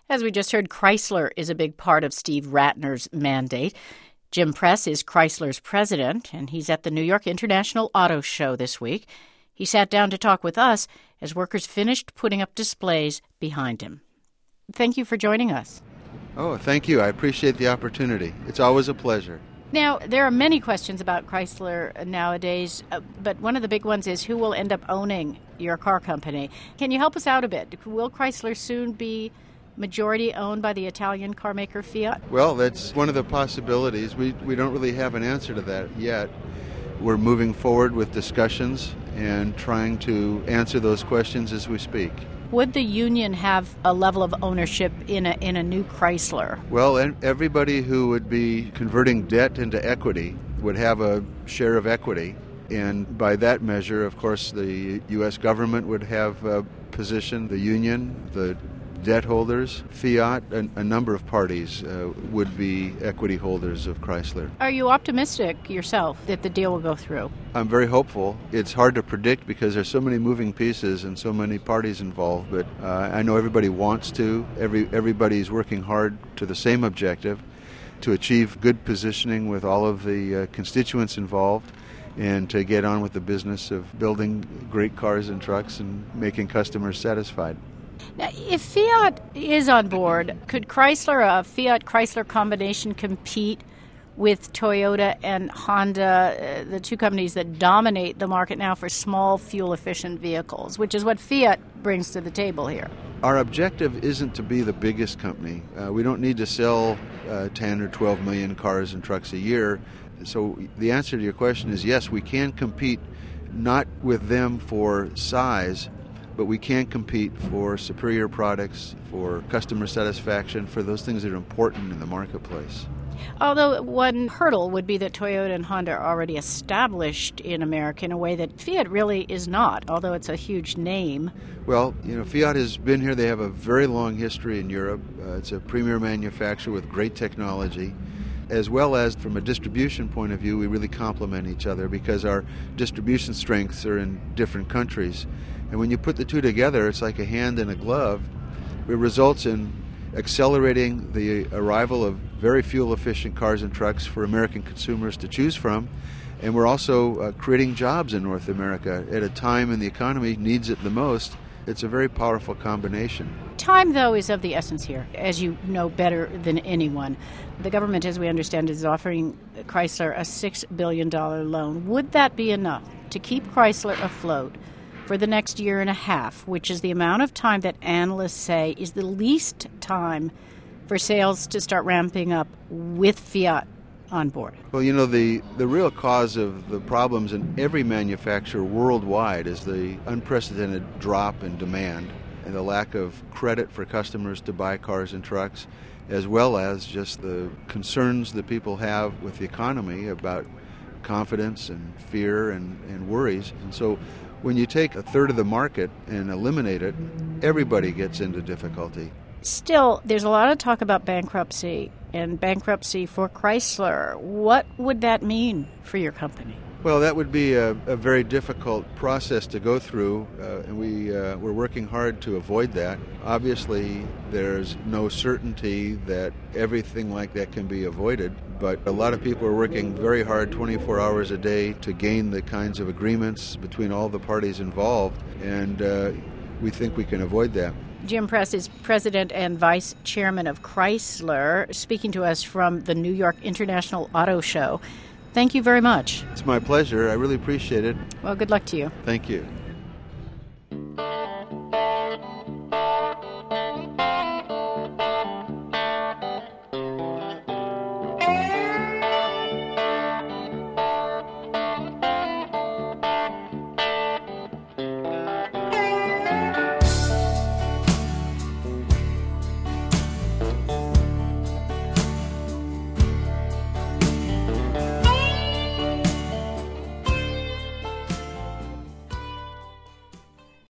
As we just heard, Chrysler is a big part of Steve Ratner's mandate. Jim Press is Chrysler's president, and he's at the New York International Auto Show this week. He sat down to talk with us as workers finished putting up displays behind him. Thank you for joining us. Oh, thank you. I appreciate the opportunity. It's always a pleasure. Now, there are many questions about Chrysler nowadays, but one of the big ones is who will end up owning your car company. Can you help us out a bit? Will Chrysler soon be majority owned by the Italian carmaker Fiat? Well, that's one of the possibilities. We don't really have an answer to that yet. We're moving forward with discussions and trying to answer those questions as we speak. Would the union have a level of ownership in a new Chrysler? Well, everybody who would be converting debt into equity would have a share of equity. And by that measure, of course, the U.S. government would have a position, the union, the debt holders, Fiat, a number of parties would be equity holders of Chrysler. Are you optimistic yourself that the deal will go through? I'm very hopeful. It's hard to predict because there's so many moving pieces and so many parties involved, but I know everybody wants to. Everybody's working hard to the same objective, to achieve good positioning with all of the constituents involved, and to get on with the business of building great cars and trucks and making customers satisfied. Now, if Fiat is on board, could Chrysler, a Fiat-Chrysler combination, compete with Toyota and Honda, the two companies that dominate the market now for small, fuel-efficient vehicles, which is what Fiat brings to the table here? Our objective isn't to be the biggest company. We don't need to sell 10 or 12 million cars and trucks a year. So the answer to your question is yes, we can compete not with them for size, but we can compete for superior products, for customer satisfaction, for those things that are important in the marketplace. Although one hurdle would be that Toyota and Honda are already established in America in a way that Fiat really is not, although it's a huge name. Well, Fiat has been here. They have a very long history in Europe. It's a premier manufacturer with great technology. As well as from a distribution point of view, we really complement each other because our distribution strengths are in different countries. And when you put the two together, it's like a hand and a glove. It results in accelerating the arrival of very fuel-efficient cars and trucks for American consumers to choose from. And we're also creating jobs in North America at a time when the economy needs it the most. It's a very powerful combination. Time, though, is of the essence here, as you know better than anyone. The government, as we understand, is offering Chrysler a $6 billion loan. Would that be enough to keep Chrysler afloat for the next year and a half, which is the amount of time that analysts say is the least time for sales to start ramping up with Fiat on board? Well, the real cause of the problems in every manufacturer worldwide is the unprecedented drop in demand and the lack of credit for customers to buy cars and trucks, as well as just the concerns that people have with the economy about confidence and fear and worries. And so when you take a third of the market and eliminate it, everybody gets into difficulty. Still, there's a lot of talk about bankruptcy and bankruptcy for Chrysler. What would that mean for your company? Well, that would be a very difficult process to go through, and we're working hard to avoid that. Obviously, there's no certainty that everything like that can be avoided, but a lot of people are working very hard 24 hours a day to gain the kinds of agreements between all the parties involved, and we think we can avoid that. Jim Press is president and vice chairman of Chrysler, speaking to us from the New York International Auto Show. Thank you very much. It's my pleasure. I really appreciate it. Well, good luck to you. Thank you.